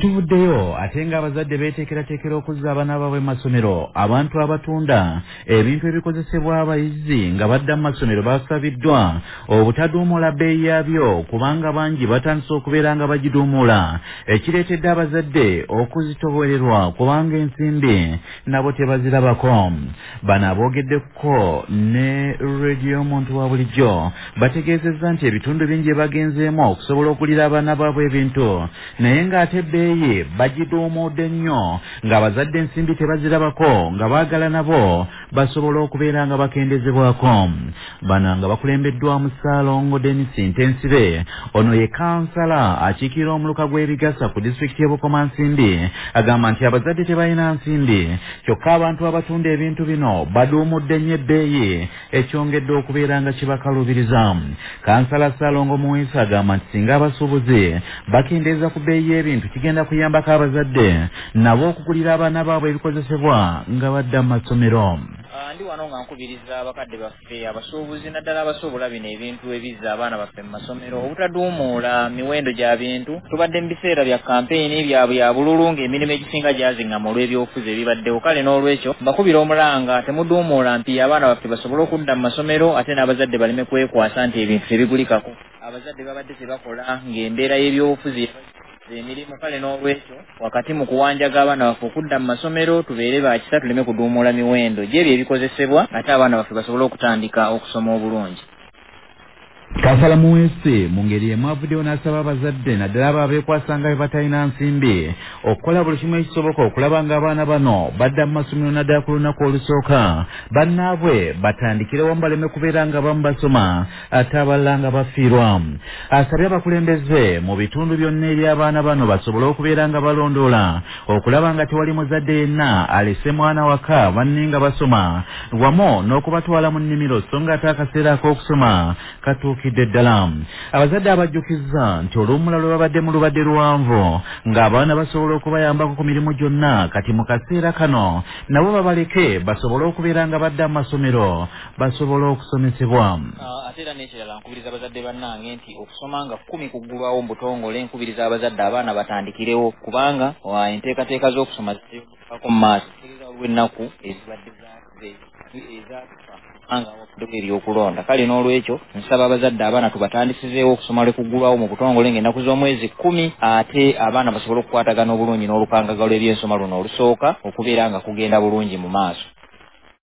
Tuvuddeyo ate ng'abazadde beeteekerateekera okuzza abaana baabwe mu masomero. Abantu abatunda ebintu ebikozesebwa abayizi nga badda mu masomero basabiddwa obutaduumula bbeeyi yaabyo kubanga bangi batandise okubeera nga bagiduumula, ekireetedde abazadde okuzitobererwa kubanga ensimbi nabo tebazirabako. Bano aboogeddeko ne rediyo omuntu wa bulijjo bategeezezza nti ebitundu bingi bagenzeemu okusobola okulira abaana baabwe ebintu naye ng'ate ebbeeyi bagiduumudde nnyo ng'abazadde ensimbi tebazirabako nga baagala nabo basobola okubeera nga bakendezebwako. Bano nga bakulembeddwamu Ssaalongo Denis Ntensibe, ono ye kansala akiikirira omuluka gw'ebigasa ku disitulikiti y'e Bukomansimbi, agamba nti abazadde tebalina nsimbi kyokka abantu abatunda ebintu bino baduumudde nnyo ebbeeyi ekyongedde okubeera nga kibakalubiriza. Kansala Ssaalongo Muweesa agamba nti singa abasuubuzi bakendeeza ku bbeeyi y'ebintu kigenda kuyambako abazadde nabo okugulira abaana baabwe ebikozesebwa nga badda mu masomero. Ndi wano nga nkubiriza abakadde baffe abasuubuzi naddala abasuubula bino ebintu ebizza abaana baffe mu masomero obutaduumuula miwendo gya bintu. Tubadde mu biseera bya kampeyini bya bululu ng'emirimu egisinga gyazingama olw'ebyobufuzi ebibaddewo, kale n'olwekyo mbakubira omulanga temuduumuula mpi abaana baffe basobole okudda mu masomero ate n'abazadde baleme kwekwasa nti ebintu tebigulikako. Abazadde babadde tebakola ng'embeera y'ebyobufuzi emirimu, kale n'olwekyo wakati mu kuwanjaga abaana baffe okudda mu masomero tubeere bakisa tuleme kuduumuula miwendo gyebyo ebikozesebwa ate abaana baffe basobole okutandika okusoma obulungi. Kansala Muweesi mu ngeri emu avuddeyo n'asaba abazadde naddala abo abeekwasa nga be batalina nsimbi okukola buli kimu ekisoboka okulaba ng'abaana bano badda mu masomero naddala ku lunaku olusooka bannaabwe batandikire wamu baleme kubeera nga bamu basoma ate abalala nga bafiirwa. Asabye abakulembeze mu bitundu byonna eri abaana bano basobole okubeera nga balondoola okulaba nga tewali muzadde yenna alese mwana waka banne nga basoma wamu n'okubatwala mu nnimiro so nga ate akaseera ak'okusoma katuukidde ddala. Abazadde abajjukizza nti oluwummula lwe babadde mu lubadde luwanvu ng'abaana basobola okubayambako ku mirimu gyonna kati mu kaseera kano nabo babaleke basobole okubeera nga badda mu masomero basobole okusomesebwa. Ate era n'ekirala nkubiriza abazadde bannange nti okusoma nga 10 kuggulwawo mu butongole, nkubiriza abazadde abaana batandikirewo kubanga enteekateeka z'okusoma ziriko mu maaso olw'ennaku ezibadde ezatufa anga wakuddeko ebyokulonda. Kale n'olwekyo nsaba abazadde abaana tubatandisizeewo okusoma lwe kuggulwawo mu butongole ng'ennaku z'omwezi 10 ate abaana basobole okukwatagana obulungi n'olupangaga lw'ebyensoma luno olusooka okubeera nga kugenda bulungi mu maaso.